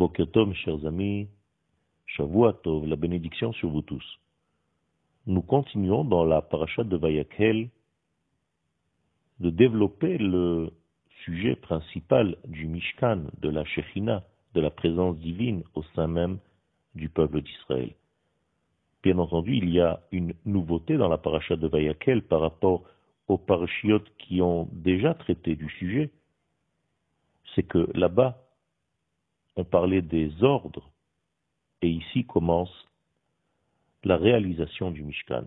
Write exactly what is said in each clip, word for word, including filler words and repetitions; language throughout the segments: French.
Boker Tov, mes chers amis, Shavua Tov, la bénédiction sur vous tous. Nous continuons dans la paracha de Vayakhel de développer le sujet principal du Mishkan, de la Shechina, de la présence divine au sein même du peuple d'Israël. Bien entendu, il y a une nouveauté dans la paracha de Vayakhel par rapport aux parachiotes qui ont déjà traité du sujet. C'est que là-bas, on parlait des ordres, et ici commence la réalisation du Mishkan.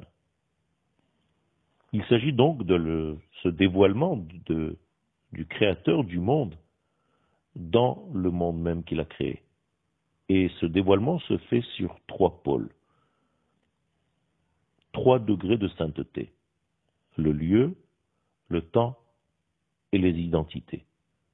Il s'agit donc de le, ce dévoilement de, du Créateur du monde dans le monde même qu'il a créé. Et ce dévoilement se fait sur trois pôles, trois degrés de sainteté, le lieu, le temps et les identités.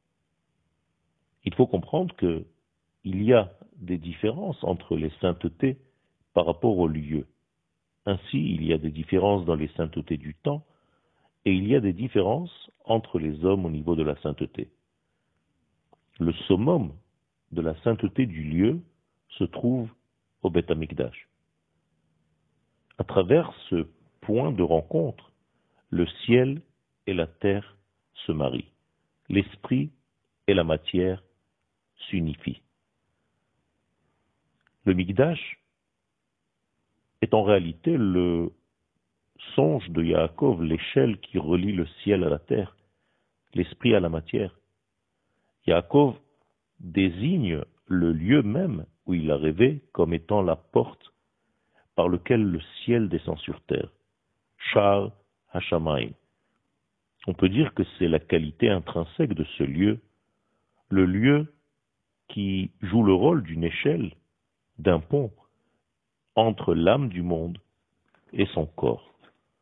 Il faut comprendre que il y a des différences entre les saintetés par rapport au lieu. Ainsi, il y a des différences dans les saintetés du temps et il y a des différences entre les hommes au niveau de la sainteté. Le summum de la sainteté du lieu se trouve au Beth Amikdash. À travers ce point de rencontre, le ciel et la terre se marient. L'esprit et la matière s'unifient. Le Mikdash est en réalité le songe de Yaakov, l'échelle qui relie le ciel à la terre, l'esprit à la matière. Yaakov désigne le lieu même où il a rêvé comme étant la porte par laquelle le ciel descend sur terre. Shar Hashamayim. On peut dire que c'est la qualité intrinsèque de ce lieu, le lieu qui joue le rôle d'une échelle, d'un pont entre l'âme du monde et son corps.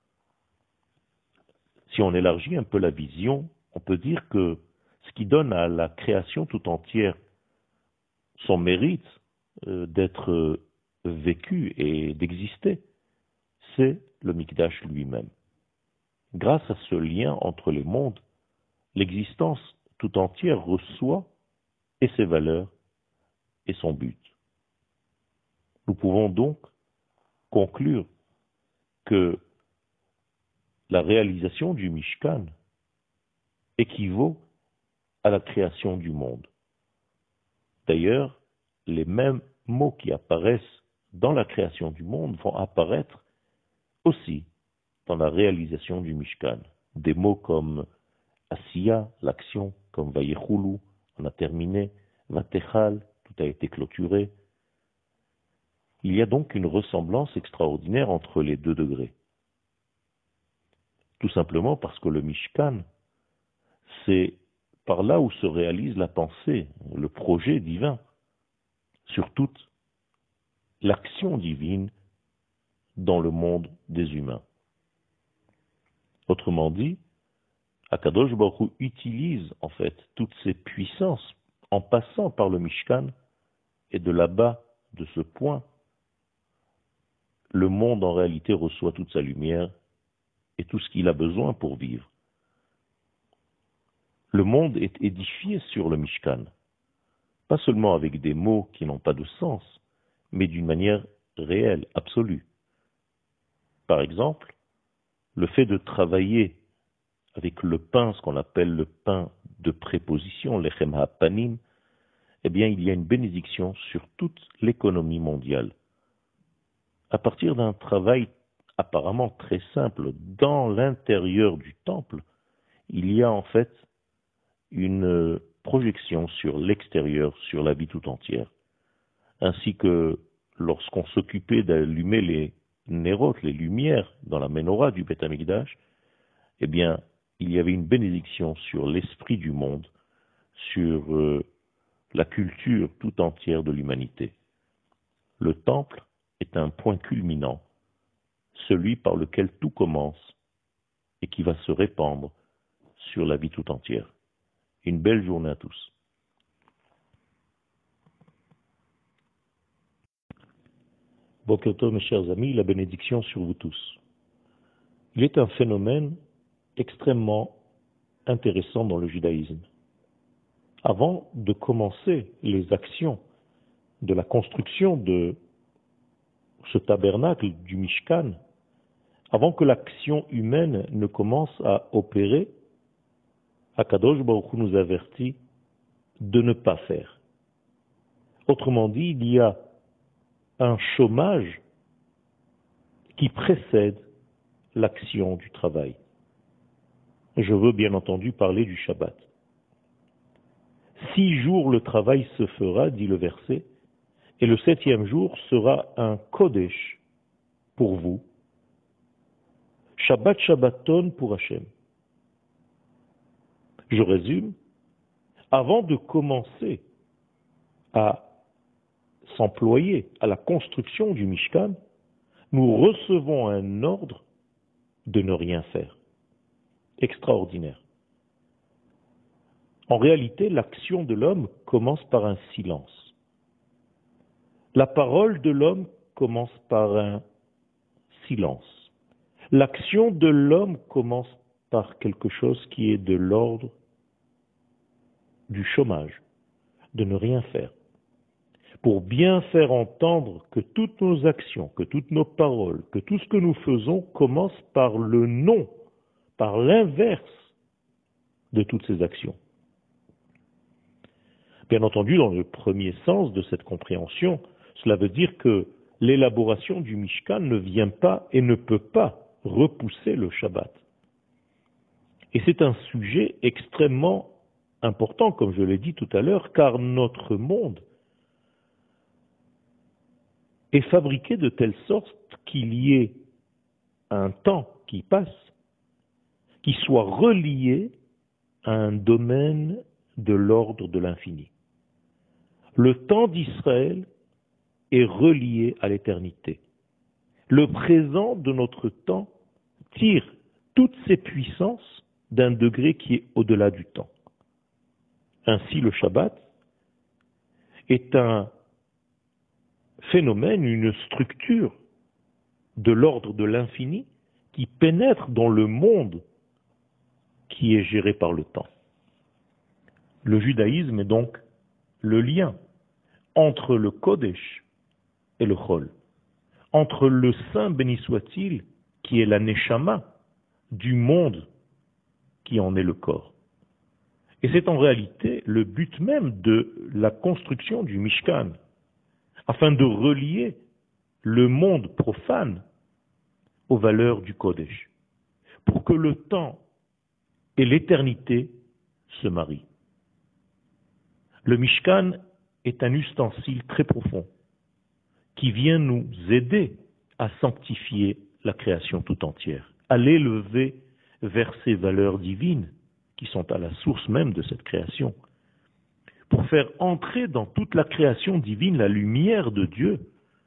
Si on élargit un peu la vision, on peut dire que ce qui donne à la création tout entière son mérite euh, d'être euh, vécu et d'exister, c'est le Mikdash lui-même. Grâce à ce lien entre les mondes, l'existence tout entière reçoit et ses valeurs et son but. Nous pouvons donc conclure que la réalisation du Mishkan équivaut à la création du monde. D'ailleurs, les mêmes mots qui apparaissent dans la création du monde vont apparaître aussi dans la réalisation du Mishkan. Des mots comme Asiya, l'action, comme Vayechulu, on a terminé, Vatechal, tout a été clôturé. Il y a donc une ressemblance extraordinaire entre les deux degrés. Tout simplement parce que le Mishkan, c'est par là où se réalise la pensée, le projet divin, sur toute l'action divine dans le monde des humains. Autrement dit, Akadosh Baruch Hu utilise en fait toutes ces puissances en passant par le Mishkan, et de là-bas, de ce point, le monde en réalité reçoit toute sa lumière et tout ce qu'il a besoin pour vivre. Le monde est édifié sur le Mishkan, pas seulement avec des mots qui n'ont pas de sens, mais d'une manière réelle, absolue. Par exemple, le fait de travailler avec le pain, ce qu'on appelle le pain de préposition, lechem ha'panim, eh bien, il y a une bénédiction sur toute l'économie mondiale. À partir d'un travail apparemment très simple dans l'intérieur du temple, il y a en fait une projection sur l'extérieur, sur la vie tout entière. Ainsi que lorsqu'on s'occupait d'allumer les nérot, les lumières dans la menorah du Beth Amikdash, eh bien, il y avait une bénédiction sur l'esprit du monde, sur euh, la culture tout entière de l'humanité. Le temple est un point culminant, celui par lequel tout commence et qui va se répandre sur la vie tout entière. Une belle journée à tous. Boker Tov, mes chers amis, la bénédiction sur vous tous. Il est un phénomène extrêmement intéressant dans le judaïsme. Avant de commencer les actions de la construction de ce tabernacle du Mishkan, avant que l'action humaine ne commence à opérer, Akadosh Baruch Hu nous avertit de ne pas faire. Autrement dit, il y a un chômage qui précède l'action du travail. Je veux bien entendu parler du Shabbat. Six jours le travail se fera, dit le verset, et le septième jour sera un Kodesh pour vous. Shabbat Shabbaton pour Hachem. Je résume. Avant de commencer à s'employer à la construction du Mishkan, nous recevons un ordre de ne rien faire. Extraordinaire. En réalité, l'action de l'homme commence par un silence. La parole de l'homme commence par un silence. L'action de l'homme commence par quelque chose qui est de l'ordre du chômage, de ne rien faire. Pour bien faire entendre que toutes nos actions, que toutes nos paroles, que tout ce que nous faisons commence par le non, par l'inverse de toutes ces actions. Bien entendu, dans le premier sens de cette compréhension, cela veut dire que l'élaboration du Mishkan ne vient pas et ne peut pas repousser le Shabbat. Et c'est un sujet extrêmement important, comme je l'ai dit tout à l'heure, car notre monde est fabriqué de telle sorte qu'il y ait un temps qui passe, qui soit relié à un domaine de l'ordre de l'infini. Le temps d'Israël est relié à l'éternité. Le présent de notre temps tire toutes ses puissances d'un degré qui est au-delà du temps. Ainsi, le Shabbat est un phénomène, une structure de l'ordre de l'infini qui pénètre dans le monde qui est géré par le temps. Le judaïsme est donc le lien entre le Kodesh et le Chol, entre le Saint béni soit-il, qui est la Neshama du monde qui en est le corps. Et c'est en réalité le but même de la construction du Mishkan, afin de relier le monde profane aux valeurs du Kodesh, pour que le temps et l'éternité se marient. Le Mishkan est un ustensile très profond qui vient nous aider à sanctifier la création tout entière, à l'élever vers ces valeurs divines qui sont à la source même de cette création, pour faire entrer dans toute la création divine la lumière de Dieu,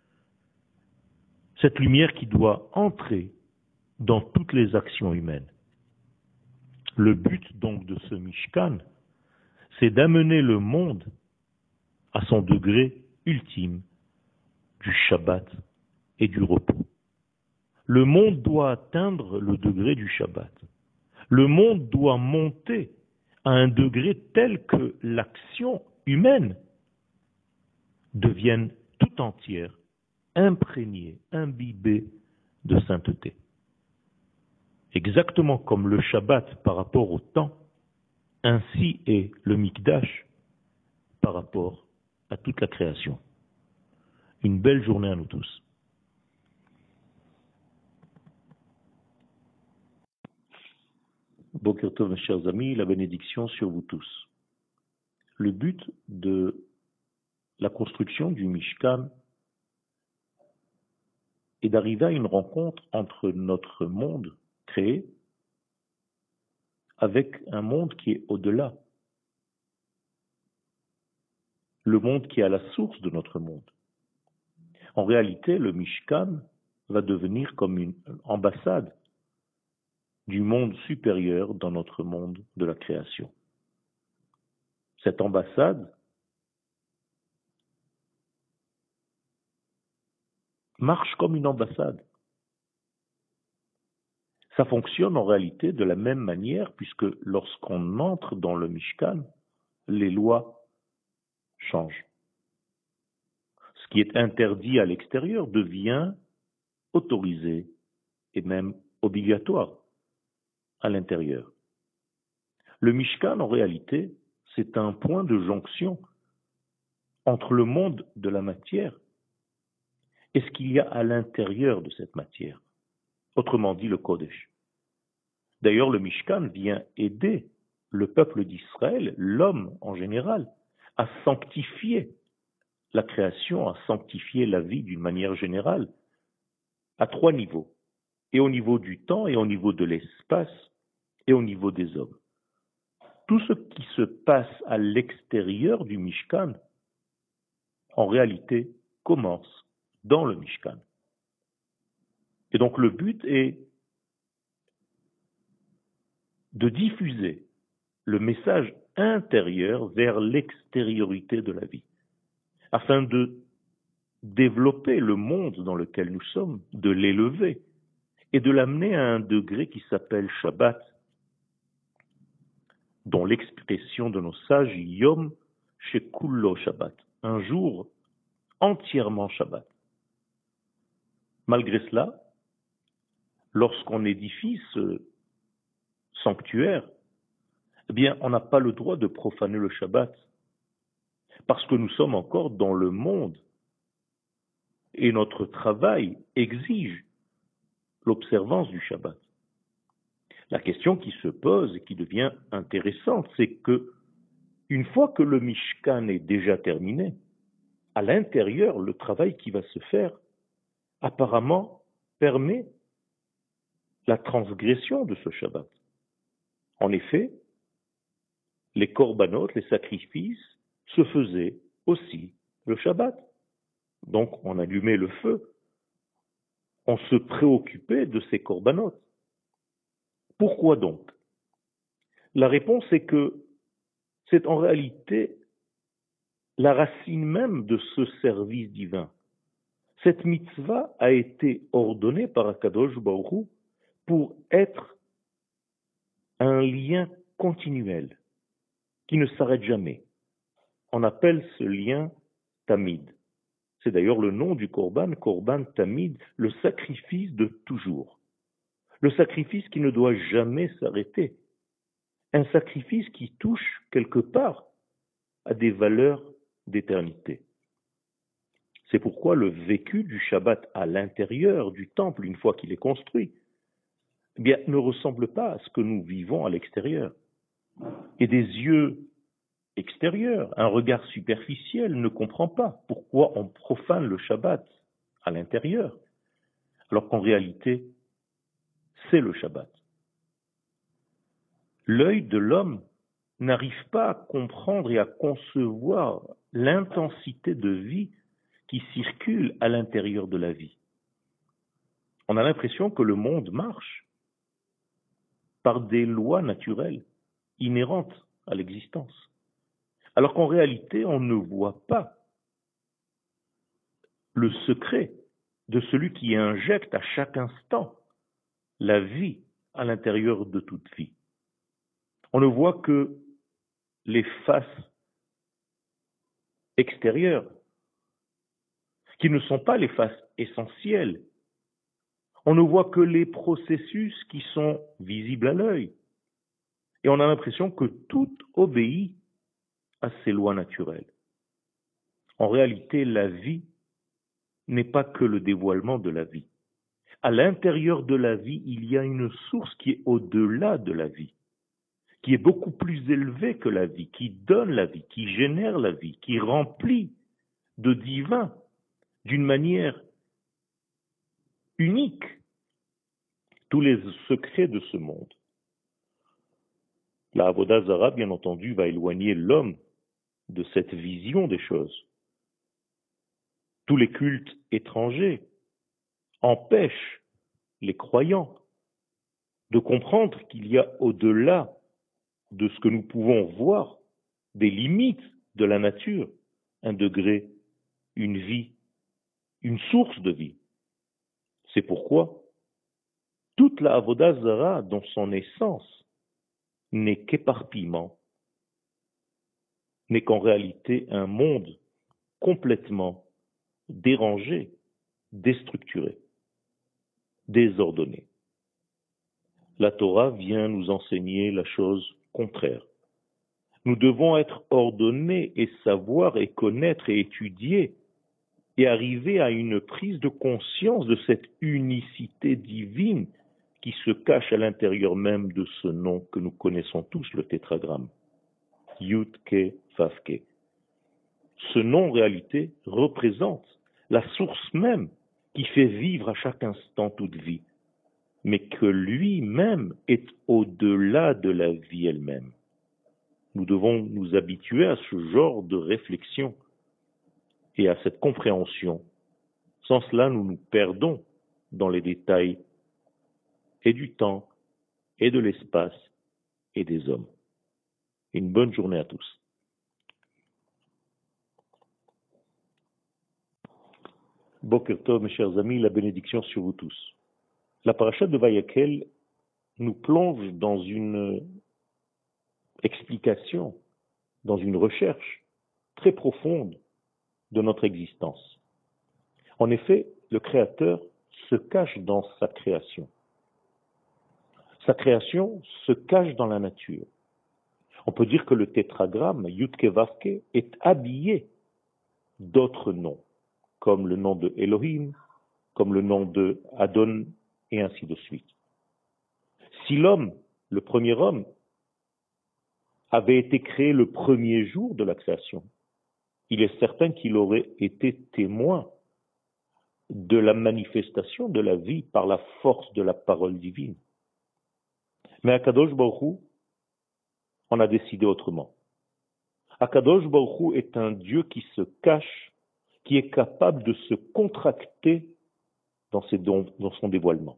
cette lumière qui doit entrer dans toutes les actions humaines. Le but donc de ce Mishkan, c'est d'amener le monde à son degré ultime du Shabbat et du repos. Le monde doit atteindre le degré du Shabbat. Le monde doit monter à un degré tel que l'action humaine devienne tout entière, imprégnée, imbibée de sainteté. Exactement comme le Shabbat par rapport au temps, ainsi est le Mikdash par rapport à toute la création. Une belle journée à nous tous. Boker Tov, mes chers amis, la bénédiction sur vous tous. Le but de la construction du Mishkan est d'arriver à une rencontre entre notre monde créé avec un monde qui est au-delà. Le monde qui est à la source de notre monde. En réalité, le Mishkan va devenir comme une ambassade du monde supérieur dans notre monde de la création. Cette ambassade marche comme une ambassade. Ça fonctionne en réalité de la même manière puisque lorsqu'on entre dans le Mishkan, les lois changent. qui est interdit à l'extérieur devient autorisé et même obligatoire à l'intérieur. Le Mishkan, en réalité, c'est un point de jonction entre le monde de la matière et ce qu'il y a à l'intérieur de cette matière, autrement dit le Kodesh. D'ailleurs, le Mishkan vient aider le peuple d'Israël, l'homme en général, à sanctifier la création, à sanctifier la vie d'une manière générale, à trois niveaux, et au niveau du temps, et au niveau de l'espace, et au niveau des hommes. Tout ce qui se passe à l'extérieur du Mishkan, en réalité, commence dans le Mishkan. Et donc le but est de diffuser le message intérieur vers l'extériorité de la vie, afin de développer le monde dans lequel nous sommes, de l'élever et de l'amener à un degré qui s'appelle Shabbat, dont l'expression de nos sages Yom Shekullo Shabbat, un jour entièrement Shabbat. Malgré cela, lorsqu'on édifie ce sanctuaire, eh bien, on n'a pas le droit de profaner le Shabbat, parce que nous sommes encore dans le monde, et notre travail exige l'observance du Shabbat. La question qui se pose et qui devient intéressante, c'est que, une fois que le Mishkan est déjà terminé, à l'intérieur, le travail qui va se faire, apparemment, permet la transgression de ce Shabbat. En effet, les corbanotes, les sacrifices, se faisaient aussi le Shabbat. Donc, on allumait le feu, on se préoccupait de ces corbanotes. Pourquoi donc? La réponse est que c'est en réalité la racine même de ce service divin. Cette mitzvah a été ordonnée par Akadosh Baruch Hu pour être un lien continuel qui ne s'arrête jamais. On appelle ce lien Tamid. C'est d'ailleurs le nom du Korban, Korban Tamid, le sacrifice de toujours. Le sacrifice qui ne doit jamais s'arrêter. Un sacrifice qui touche quelque part à des valeurs d'éternité. C'est pourquoi le vécu du Shabbat à l'intérieur du temple, une fois qu'il est construit, eh bien, ne ressemble pas à ce que nous vivons à l'extérieur. Et des yeux extérieurs, un regard superficiel ne comprend pas pourquoi on profane le Shabbat à l'intérieur, alors qu'en réalité, c'est le Shabbat. L'œil de l'homme n'arrive pas à comprendre et à concevoir l'intensité de vie qui circule à l'intérieur de la vie. On a l'impression que le monde marche par des lois naturelles inhérentes à l'existence, alors qu'en réalité, on ne voit pas le secret de celui qui injecte à chaque instant la vie à l'intérieur de toute vie. On ne voit que les faces extérieures, qui ne sont pas les faces essentielles. On ne voit que les processus qui sont visibles à l'œil. Et on a l'impression que tout obéit à ces lois naturelles. En réalité, la vie n'est pas que le dévoilement de la vie. À l'intérieur de la vie, il y a une source qui est au-delà de la vie, qui est beaucoup plus élevée que la vie, qui donne la vie, qui génère la vie, qui remplit de divin d'une manière unique tous les secrets de ce monde. La Avodah Zara, bien entendu, va éloigner l'homme de cette vision des choses. Tous les cultes étrangers empêchent les croyants de comprendre qu'il y a au-delà de ce que nous pouvons voir, des limites de la nature, un degré, une vie, une source de vie. C'est pourquoi toute la Avodah Zara, dans son essence, n'est qu'éparpillement, n'est qu'en réalité un monde complètement dérangé, déstructuré, désordonné. La Torah vient nous enseigner la chose contraire. Nous devons être ordonnés et savoir et connaître et étudier et arriver à une prise de conscience de cette unicité divine qui se cache à l'intérieur même de ce nom que nous connaissons tous, le tétragramme. Yud-Ke, Vav-Ke. Ce nom, en réalité, représente la source même qui fait vivre à chaque instant toute vie, mais que lui-même est au-delà de la vie elle-même. Nous devons nous habituer à ce genre de réflexion et à cette compréhension. Sans cela, nous nous perdons dans les détails et du temps, et de l'espace, et des hommes. Une bonne journée à tous. Boker Tov, mes chers amis, la bénédiction sur vous tous. La paracha de Vayakel nous plonge dans une explication, dans une recherche très profonde de notre existence. En effet, le Créateur se cache dans sa création. Sa création se cache dans la nature. On peut dire que le tétragramme, Yud-Ke Vav-Ke, est habillé d'autres noms, comme le nom de Elohim, comme le nom de Adon, et ainsi de suite. Si l'homme, le premier homme, avait été créé le premier jour de la création, il est certain qu'il aurait été témoin de la manifestation de la vie par la force de la parole divine. Mais Akadosh Baruch Hu, on a décidé autrement. Akadosh Baruch Hu est un Dieu qui se cache, qui est capable de se contracter dans, ses dons, dans son dévoilement.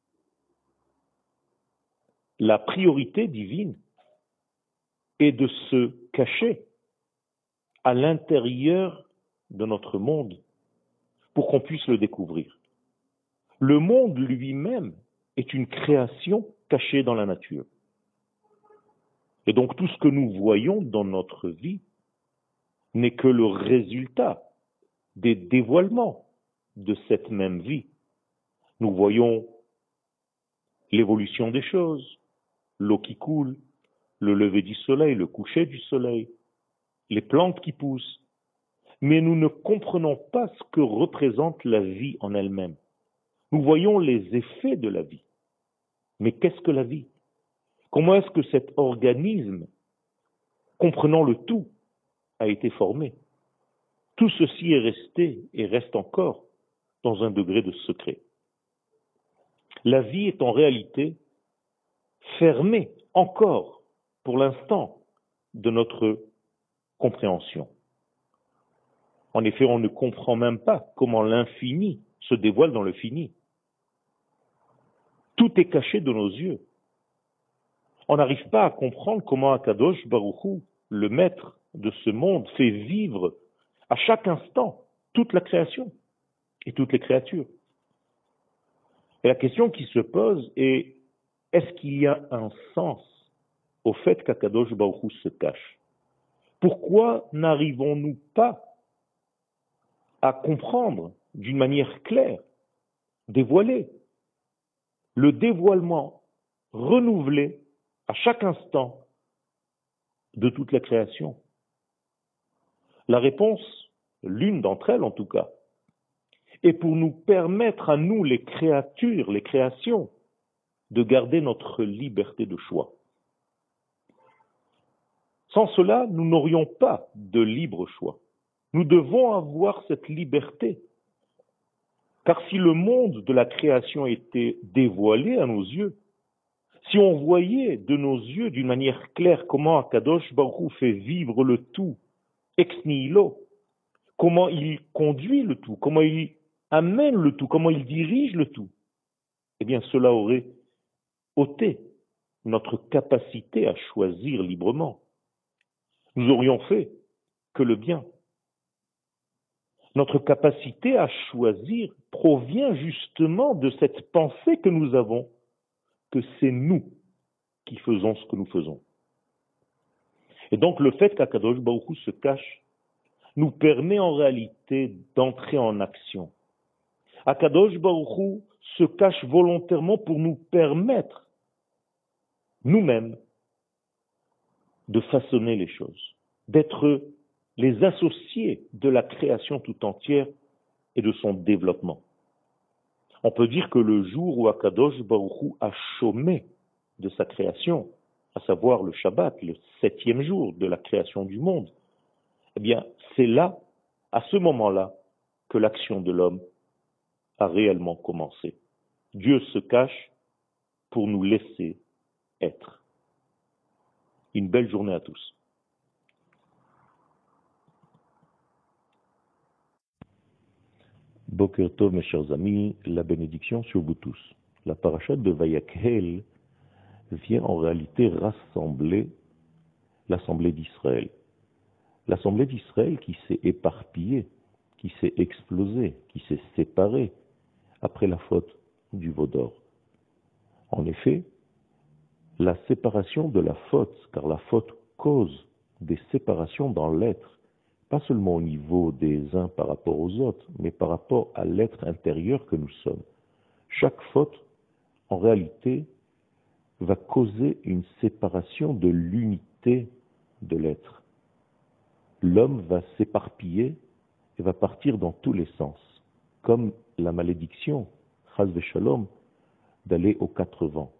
La priorité divine est de se cacher à l'intérieur de notre monde pour qu'on puisse le découvrir. Le monde lui-même est une création cachée dans la nature. Et donc tout ce que nous voyons dans notre vie n'est que le résultat des dévoilements de cette même vie. Nous voyons l'évolution des choses, l'eau qui coule, le lever du soleil, le coucher du soleil, les plantes qui poussent, mais nous ne comprenons pas ce que représente la vie en elle-même. Nous voyons les effets de la vie. Mais qu'est-ce que la vie? Comment est-ce que cet organisme, comprenant le tout, a été formé? Tout ceci est resté et reste encore dans un degré de secret. La vie est en réalité fermée encore, pour l'instant, de notre compréhension. En effet, on ne comprend même pas comment l'infini se dévoile dans le fini. Tout est caché de nos yeux. On n'arrive pas à comprendre comment Akadosh Baruch Hu, le maître de ce monde, fait vivre à chaque instant toute la création et toutes les créatures. Et la question qui se pose est, est-ce qu'il y a un sens au fait qu'Akadosh Baruch Hu se cache? Pourquoi n'arrivons-nous pas à comprendre d'une manière claire, dévoilée, le dévoilement renouvelé à chaque instant de toute la création? La réponse, l'une d'entre elles en tout cas, est pour nous permettre à nous, les créatures, les créations, de garder notre liberté de choix. Sans cela, nous n'aurions pas de libre choix. Nous devons avoir cette liberté. Car si le monde de la création était dévoilé à nos yeux, si on voyait de nos yeux d'une manière claire comment Akadosh Baruch Hu fait vivre le tout ex nihilo, comment il conduit le tout, comment il amène le tout, comment il dirige le tout, eh bien cela aurait ôté notre capacité à choisir librement. Nous aurions fait que le bien. Notre capacité à choisir provient justement de cette pensée que nous avons, que c'est nous qui faisons ce que nous faisons. Et donc le fait qu'Akadosh Baruch Hu se cache nous permet en réalité d'entrer en action. Akadosh Baruch Hu se cache volontairement pour nous permettre, nous-mêmes, de façonner les choses, d'être les associés de la création tout entière et de son développement. On peut dire que le jour où Akadosh Baruch Hu a chômé de sa création, à savoir le Shabbat, le septième jour de la création du monde, eh bien, c'est là, à ce moment-là, que l'action de l'homme a réellement commencé. Dieu se cache pour nous laisser être. Une belle journée à tous. Boker Tov, mes chers amis, la bénédiction sur vous tous. La parashat de Vayakhel vient en réalité rassembler l'assemblée d'Israël. L'assemblée d'Israël qui s'est éparpillée, qui s'est explosée, qui s'est séparée après la faute du veau d'or. En effet, la séparation de la faute, car la faute cause des séparations dans l'être, pas seulement au niveau des uns par rapport aux autres, mais par rapport à l'être intérieur que nous sommes. Chaque faute, en réalité, va causer une séparation de l'unité de l'être. L'homme va s'éparpiller et va partir dans tous les sens, comme la malédiction, chas v'shalom, d'aller aux quatre vents.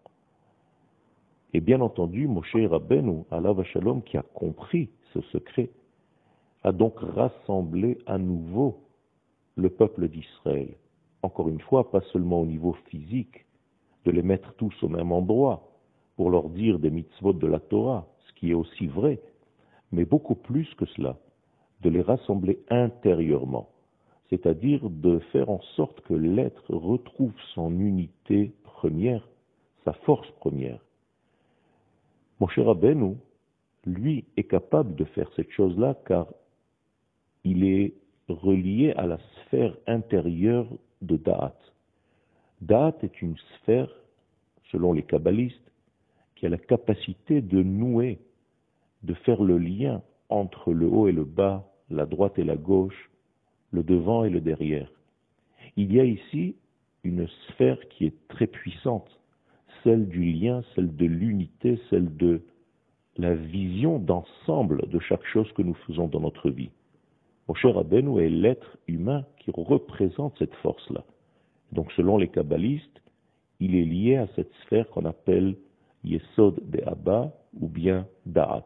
Et bien entendu, Moshe Rabbeinu, alav shalom, qui a compris ce secret, a donc rassemblé à nouveau le peuple d'Israël. Encore une fois, pas seulement au niveau physique, de les mettre tous au même endroit pour leur dire des mitzvot de la Torah, ce qui est aussi vrai, mais beaucoup plus que cela, de les rassembler intérieurement, c'est-à-dire de faire en sorte que l'être retrouve son unité première, sa force première. Moshe Rabbeinu, lui, est capable de faire cette chose-là car il est relié à la sphère intérieure de Da'at. Da'at est une sphère, selon les kabbalistes, qui a la capacité de nouer, de faire le lien entre le haut et le bas, la droite et la gauche, le devant et le derrière. Il y a ici une sphère qui est très puissante, celle du lien, celle de l'unité, celle de la vision d'ensemble de chaque chose que nous faisons dans notre vie. Moshe Rabbeinu est l'être humain qui représente cette force-là. Donc selon les kabbalistes, il est lié à cette sphère qu'on appelle Yesod Be'aba ou bien Da'at.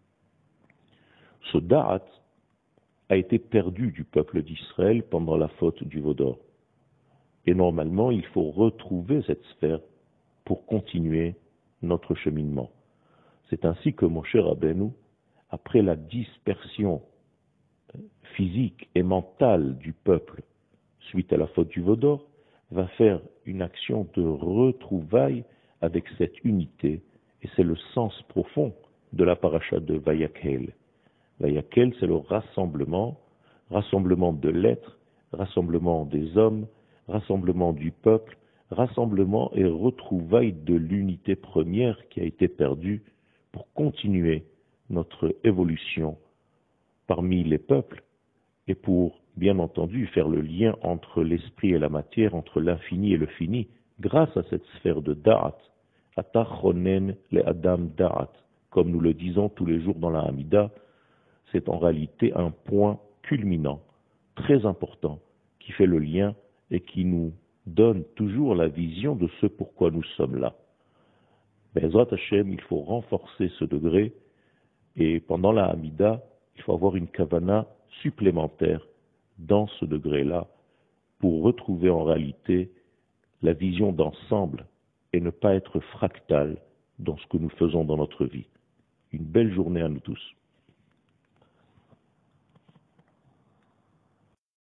Ce Da'at a été perdu du peuple d'Israël pendant la faute du veau d'or. Et normalement, il faut retrouver cette sphère pour continuer notre cheminement. C'est ainsi que Moshe Rabbeinu, après la dispersion physique et mentale du peuple suite à la faute du veau d'or, va faire une action de retrouvaille avec cette unité, et c'est le sens profond de la paracha de Vayakhel. Vayakhel, c'est le rassemblement, rassemblement de l'être, rassemblement des hommes, rassemblement du peuple, rassemblement et retrouvaille de l'unité première qui a été perdue pour continuer notre évolution parmi les peuples et pour, bien entendu, faire le lien entre l'esprit et la matière, entre l'infini et le fini, grâce à cette sphère de Da'at, Atachonen le Adam Da'at, comme nous le disons tous les jours dans la Hamida, c'est en réalité un point culminant, très important, qui fait le lien et qui nous donne toujours la vision de ce pourquoi nous sommes là. Be'ezrat Hashem, il faut renforcer ce degré, et pendant la Hamida, il faut avoir une kavana supplémentaire dans ce degré-là pour retrouver en réalité la vision d'ensemble et ne pas être fractal dans ce que nous faisons dans notre vie. Une belle journée à nous tous.